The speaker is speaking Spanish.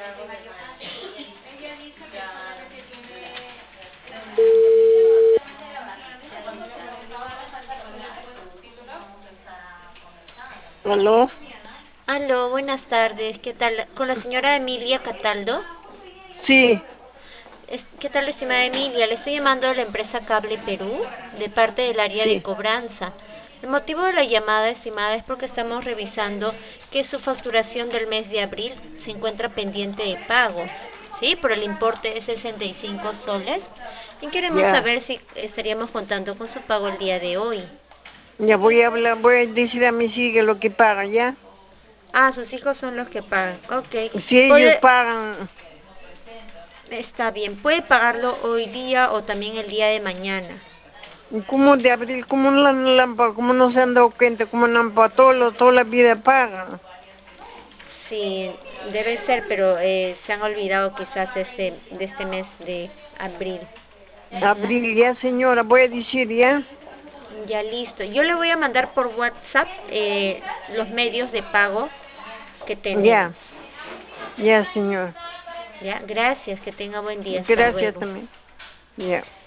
¿Aló? Aló, buenas tardes. ¿Qué tal? Con la señora Emilia Cataldo. Sí, ¿Qué tal, estimada Emilia? Le estoy llamando de la empresa Cable Perú, de parte del área de sí, cobranza. El motivo de la llamada, estimada, es porque estamos revisando que su facturación del mes de abril se encuentra pendiente de pago, ¿sí? Por el importe de 65 soles. Y queremos ya. saber si estaríamos contando con su pago el día de hoy. Ya voy a hablar, voy a decir a mis hijas lo que pagan, ¿ya? Ah, sus hijos son los que pagan. Ok. Si ellos ¿Puede, pagan, Está bien, puede pagarlo hoy día o también el día de mañana. ¿cómo de abril? ¿Cómo no ¿Cómo no se han dado cuenta? ¿Cómo no han pagado? Toda la vida pagan. Sí, debe ser, pero se han olvidado quizás de este mes de abril. Ujú. Abril, ya señora, voy a decir, ¿ya? Ya listo. Yo le voy a mandar por WhatsApp los medios de pago que Ya, tenemos. ya señor. Ya, gracias, que tenga buen día. Hasta Gracias luego. también. Ya.